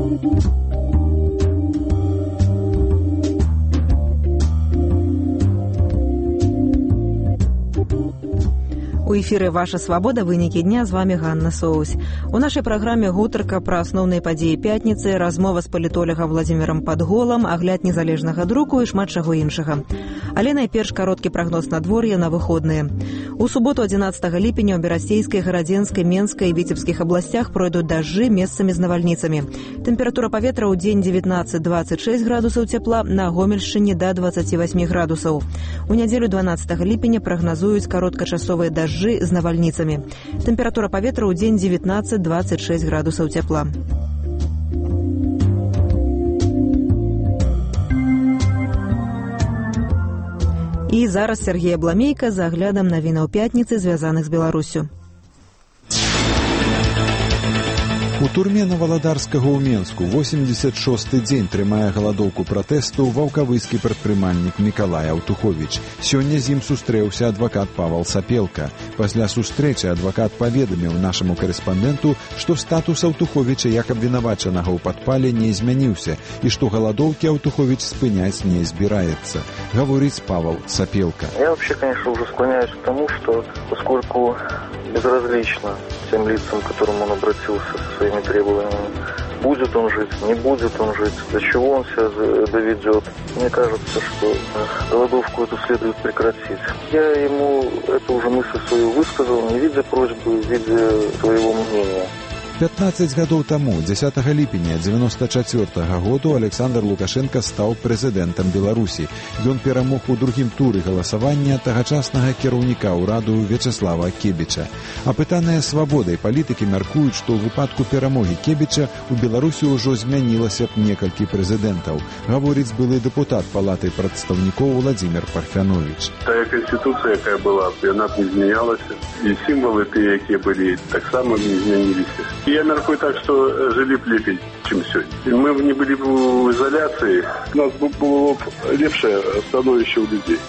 У эфіры «Ваша свабода. Вынікі дня». З вами Ганна Соусь. У нашай праграме гутарка пра асноўныя падзеі пятніцы, размова з палітолагам Владзімірам Падголам, агляд незалежнага друку і шмат чаго іншага. Але найперш кароткі прагноз надвор'я на выходныя. У суботу 11 ліпеня ў Берасцейскай, Гарадзенскай, Менскай і Віцебскіх абласцях пройдуць дажджы месцамі з навальніцамі. Тэмпература паветра ў дзень 19-26 градусаў цяпла, на Гомельшчыне да 28 градусаў. У нядзелю 12 ліпеня прагназуюць кароткачасовыя дажджы з навальніцамі. Тэмпература паветра ў дзень 19-26 градусаў цяпла. І зараз Сергей Абламейка з аглядам навінаў пятніцы, звязаных з Беларусю. У турме Наваладарскага ў Менску 86-й дзень трымае галадоўку пратэсту ваўкавыскі прадпрымальнік Мікалай Аўтуховіч. Сёння з ім сустрэўся адвакат Павал Сапелка. Пасля сустрэчы адвакат паведаміў нашаму карэспандэнту, што статус Аўтуховіча як абвінавачанага ў падпале не змяніўся і што галадоўкі Аўтуховіч спыняць не збіраецца. Гаворыць Павал Сапелка. Я вообще, конечно, уже склоняюсь к тому, что поскольку безразлично тем лицам, к которым он обратился со своими требованиями, будет он жить, не будет он жить, до чего он себя доведет. Мне кажется, что голодовку эту следует прекратить. Я ему эту уже мысль свою высказал, не видя просьбы, видя своего мнения. 15 гадоў таму, 10 ліпеня 94-го году, Александр Лукашенко стаў прэзідэнтам Беларусі. Ён перамог у другім туры галасавання тагачаснага кіраўніка ўраду Вячеслава Кебіча. Апытаныя свабодай палітыкі мяркуюць, што ў выпадку перамогі Кебіча у Беларусі ўжо змянілася б некалькі прэзідэнтаў, гаворыць былы дэпутат палаты прадстаўнікоў Владзімір Парфянович. Тая канституцыя, якая была, яна б не змянялася, і сімвалы тыя, якія былі, таксама не змяніліся. Я мяркую так, что жили б лепей, чем сегодня. Мы не были бы в изоляции, у нас было бы лепшее становище у людей.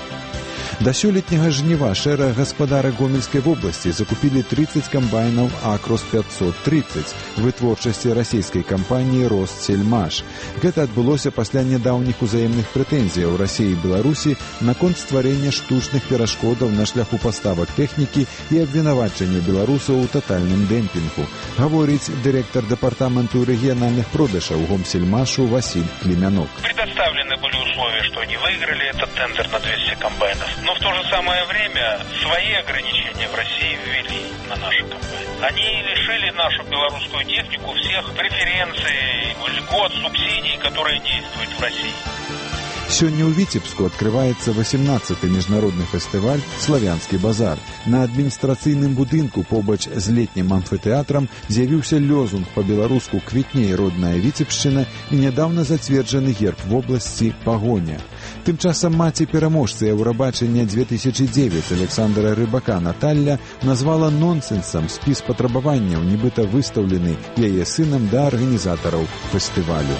Да сёлетняга жніва шэраг гаспадарак Гомельскай вобласці закупілі 30 камбайнаў Акрос 530 вытворчасці расійскай кампаніі Россельмаш. Гэта адбылося пасля нядаўніх узаемных прэтэнзіяў Расіі і Беларусі наконт стварэння штучных перашкодаў на шляху паставак тэхнікі і абвінавачання беларусаў у татальным дэмпінгу, гаворыць дырэктар дэпартаменту рэгіянальных продажаў Гомсельмашу Васіль Клімянок. Предоставлены были условия, что они выиграли этот тендер на 200 комбайнов. Но в то же самое время свои ограничения в России ввели на наши компании. Они лишили нашу белорусскую технику всех преференций, льгот, субсидий, которые действуют в России. Сёння ў Віцебску адкрываецца 18-й міжнародны фестываль «Славянскі базар». На адміністрацыйным будынку побач з летнім амфітэатрам з'явіўся лёзунг па-беларуску «Квітней родная Віцебшчына» і нядаўна зацверджаны герб вобласці «Пагоня». Тым часам маці пераможцы Еўрабачання 2009 Александра Рыбака Наталля назвала нонсенсам спіс патрабаванняў, нібыта выстаўлены яе сынам да арганізатараў фестывалю.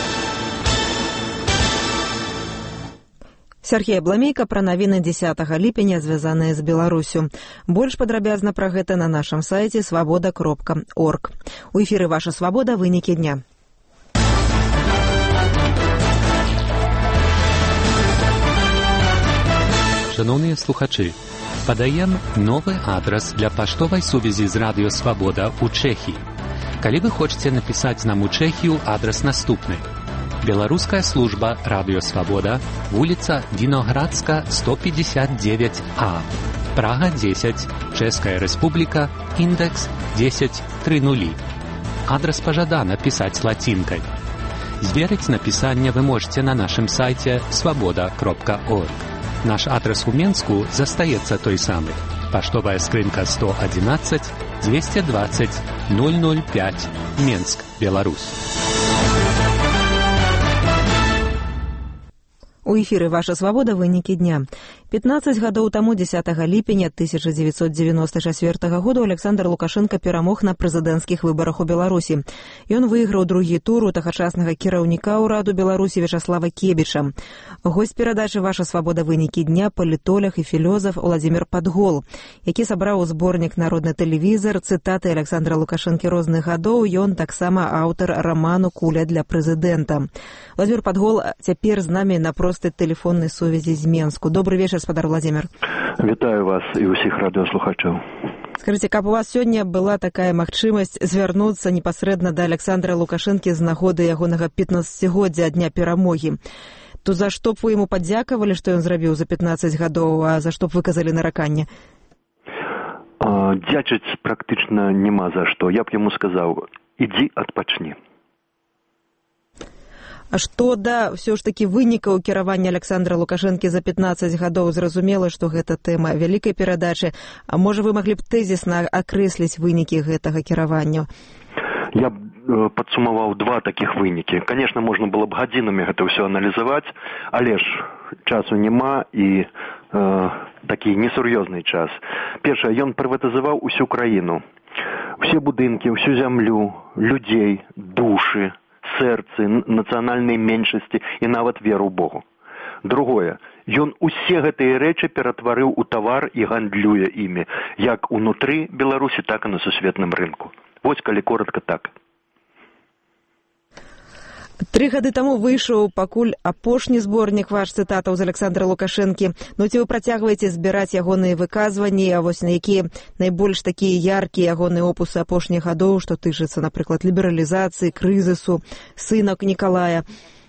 Сергей Абламейка пра навіны 10 ліпеня, звязаныя з Беларусю. Больш падрабязна пра гэта на нашым сайце свабода.орг. У эфіры «Ваша свабода. Вынікі дня». Шановныя слухачы, падаем новы адрас для паштовай сувязі з радыё «Свабода» ў Чэхіі. Калі вы хочаце напісаць нам у Чэхію, адрас наступны. Беларуская служба «Радыё Свабода», вуліца Віноградска, 159А, Прага 10, Чэшская Рэспубліка, індекс 1030. Адрас пажадана пісаць лацінкай. Зверыць напісанне вы можете на нашым сайце свабода.орг. Наш адрас у Менску застаецца той самы. Паштовая скрынка 111 220 005, Менск, Беларусь. У эфіры «Ваша свабода. Вынікі дня». 15 гадоў таму 10 ліпеня 1994 году Александр Лукашенко перамог на прэзідэнцкіх выбарах у Беларусі. Ён выйграў другі тур у тагачаснага кіраўніка ўраду Беларусі Вячаслава Кебіча. Госць перадачы «Ваша свабода. Вынікі дня» палітолог і філёзаф Владзімір Падгол, які сабраў зборнік «Народны тэлевізар», цытаты Александра Лукашэнкі розных гадоў. Ён таксама аўтар раману «Куля для прэзідэнта». Владзімір Падгол цяпер з намі на простай тэлефоннай сувязі з Менску. Добрый вечер, спадар Владзімір. Вітаю вас і ўсіх радыёслухачоў. Скажите, каб у вас сёння была такая магчымасць звярнуцца непасрэдна да Александра Лукашэнкі з нагоды ягонага 15-годдзя дня перамогі, то за што б вы яму падзякавалі, што ён зрабіў за 15 гадоў, а за што б выказалі нараканне? Дзячыць практычна няма за што. Я б яму сказаў: ідзі адпачні. А што да ўсё ж такі вынікаў кіравання Александра Лукашэнкі за 15 гадоў? Зразумела, што гэта тэма вялікай перадачы. А можа, вы маглі б тэзісна акрэсліць вынікі гэтага кіравання? Я б падсумаваў два такіх вынікі. Канешне, можна было б гадзінамі гэта ўсё аналізаваць, але ж часу няма і такі несур'ёзны час. Першае, ён прыватызаваў усю краіну. Усе будынкі, усю зямлю, людзей, душы, сэрцы, нацыянальнай меншасці і нават веру Богу. Другое, ён усе гэтыя рэчы ператварыў у тавар і гандлюе імі, як унутры Беларусі, так і на сусветным рынку. Вось, калі коратка, так. 3 гады таму выйшаў пакуль апошні зборнік ваш цытатаў з Александра Лукашэнкі. Ну, ці вы працягваеце збіраць ягоныя выказванні, а вось на якія найбольш такія яркія ягоныя опусы апошніх гадоў, што тычыцца, напрыклад, лібералізацыі, крызісу, сынак Нікалая?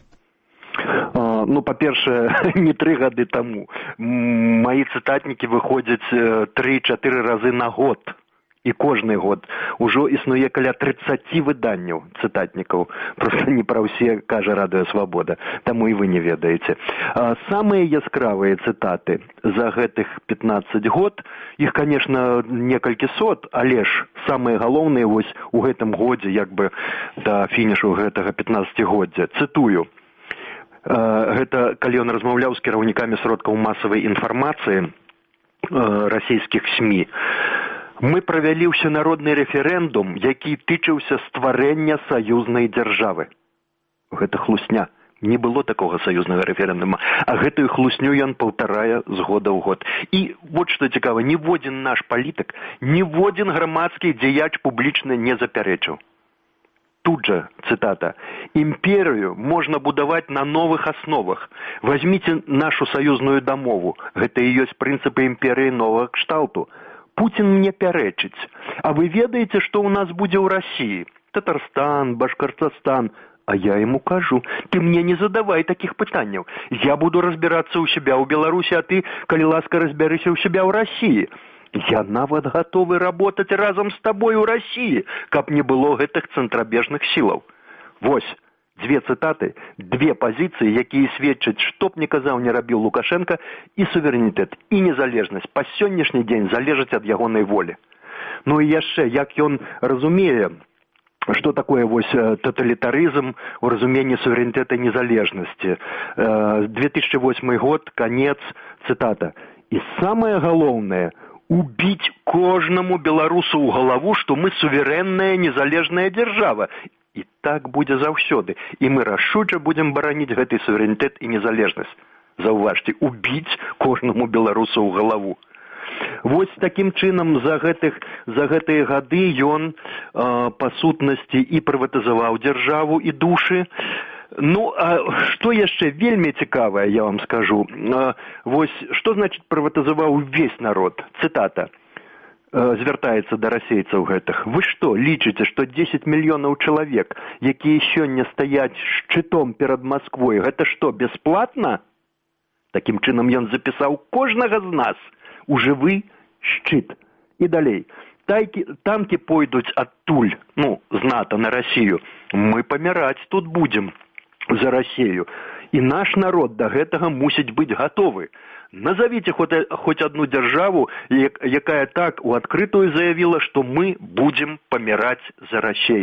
Ну, па-першае, не 3 гады таму. Маі цытатнікі выходзяць 3-4 разы на год. І кожны год ужо існуе каля 30 выданняў цытатнікаў. Проста не пра ўсе кажа Радыё Свабода, таму і вы не ведаеце. Самыя яскравыя цытаты за гэтых 15 год, іх, конечно, некалькі сот, але ж самыя галоўныя вось у гэтым годзе, як бы да фінішу гэтага 15-годдзя. Цытую. Гэта калі ён размаўляў з кіраўнікамі сродкаў масавай інфармацыі расійскіх СМІ. Мы правялі ўсенародны рэферэндум, які тычыўся стварэння саюзнай дзяржавы. Гэта хлусня. Не было такога саюзнага рэферэндума. А гэтую хлусню ён паўтарае з года ў год. І вот што цікава, ніводзін наш палітык, ніводзін грамадскі дзеяч публічна не запярэчыў. Тут жа, цытата, «Імперію можна будаваць на новых асновах. Возьміце нашу саюзную дамову. Гэта і ёсць прынцыпы імперыі новага кшталту. Путин мне пярэчыць. А вы ведаеце, што ў нас будзе ў Расіі? Татарстан, Башкортостан. А я ему кажу, ты мне не задавай такіх пытанняў. Я буду разбірацца ў себя ў Беларусі, а ты, калі ласка, разбярыся ў себя ў Расіі. Я нават гатовы работаць разам з табой у Расіі, каб не было гэтых цэнтрабежных сілаў. Вось. 2 цытаты, 2 пазіцыі, якія сведчаць, што б не казаў, не рабіў Лукашенко, і суверэнітэт, і незалежнасць па сённяшні дзень залежаць ад ягонай волі. Ну і яшчэ, як ён разумее, што такое вось таталітарызм у разуменні суверэнітэта і незалежнасці. 2008 год, канец, цытата. І самае галоўнае, убіць кожнаму беларусу ў галаву, што мы суверэнная незалежная дзяржава. І так будзе заўсёды. І мы рашуча будзем бараніць гэты суверэнітэт і незалежнасць. Заўважце, убіць кожнаму беларусу ў галаву. Вось такім чынам за гэтыя гады ён па сутнасці і прыватызаваў дзяржаву і душы. Ну, а што яшчэ вельмі цікавае, я вам скажу. Вось, што значыць прыватызаваў увесь народ? Цытата. Звяртаецца да расейцаў гэтых. Вы што, лічыце, што 10 мільёнаў чалавек, якія сёння стаяць шчытом перад Масквой, гэта што, бясплатна? Такім чынам ён запісаў кожнага з нас у жывы шчыт. І далей. Танкі пойдуць адтуль, ну, з НАТО на Расію. Мы паміраць тут будзем за Расію. І наш народ да гэтага мусіць быць гатовы. Назовите хоть одну державу, якая так у открытую заявила, что мы будем помирать за Россию.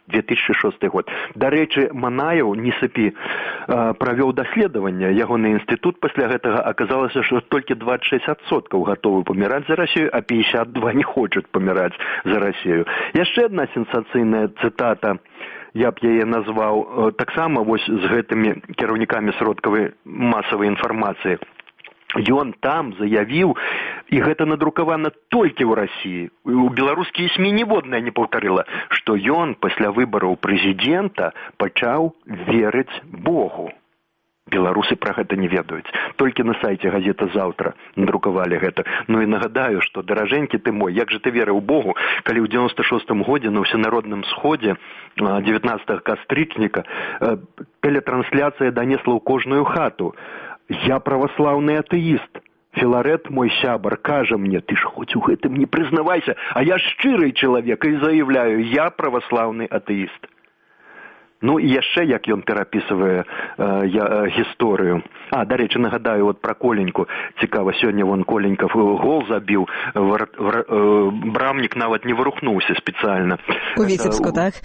2006 год. Дарэчы, Манаеў, не сыпі, правёў даследаванне, ягоны інстытут пасля гэтага аказалася, што толькі 26% гатовы паміраць за Расію, а 52 не хочуць паміраць за Расію. Яшчэ адна сенсацыйная цытата, я б яе назваў, таксама вось з гэтымі кіраўнікамі сродкавай масавай інфармацыі. Ён там заявіў, і гэта надрукавана толькі ў Расіі, у беларускія СМІ ніводная не паўтарыла, што ён пасля выбараў прэзідэнта пачаў верыць Богу. Беларусы пра гэта не ведаюць. Толькі на сайце газета «Заўтра» надрукавалі гэта. Ну і нагадаю, што, даражэнькі ты мой, як жа ты верыў Богу, калі ў 96-м годзе на ўсенародным сходзе 19 кастрычніка тэлетрансляцыя данесла ў кожную хату. Я праваслаўны атэіст. Філарэт, мой сябар, кажа мне, ты ж хоць у гэтым не прызнавайся, а я шчырый чалавек і заяўляю, я праваслаўны атэіст. Ну і яшчэ, як ён перапісвае гісторыю. Дарэчы, нагадаю, от пра Коленьку. Цікава, сёння вон Коленьков гол забіў, брамнік нават не вырухнуўся спецыяльна. У Віцебску, так?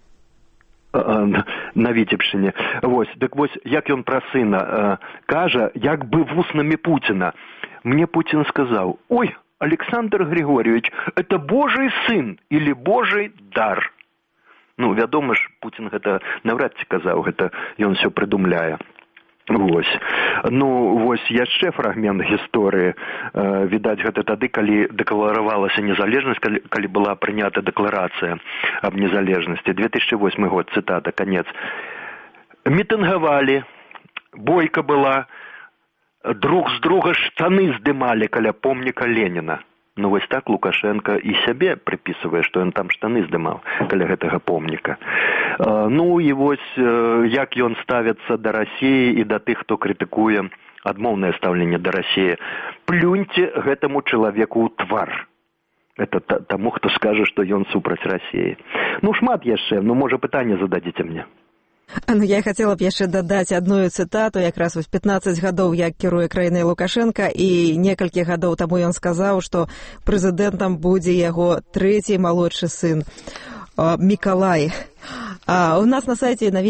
На Віцебшчыне. Вось, дык вось, як ён пра сына кажа, як бы вуснамі Пуціна. Мне Путин сказаў: «Ой, Александр Григорьевич, это Божий сын или Божий дар». Ну, вядома ж, Путин гэта навряд ці казаў, гэта ён всё прыдумляе. Вось. Ну, вось яшчэ фрагмент гісторыі. Відаць, гэта тады, калі дэкларавалася незалежнасць, калі была прынята дэкларацыя аб незалежнасці. 2008 год, цытата, канец. Мітынгавалі, бойка была, друг з друга штаны здымалі каля помніка Леніна. Ну, вось так Лукашенко і сябе прыпісвае, што ён там штаны здымаў каля гэтага помніка. Ну, і вось як ён ставіцца да Расіі і да тых, хто крытыкуе адмоўнае стаўленне да Расіі. Плюньце гэтаму чалавеку ў твар. Это таму, хто скажа, што ён супраць Расіі. Ну, шмат яшчэ, ну, можа, пытанне зададзіце мне. Ну, я хацела б яшчэ дадаць адну цытату, якраз вось 15 гадоў, як кіруе краінай Лукашенка, і некалькі гадоў таму ён сказаў, што прэзідэнтам будзе яго трэці малодшы сын Мікалай. У нас на сайце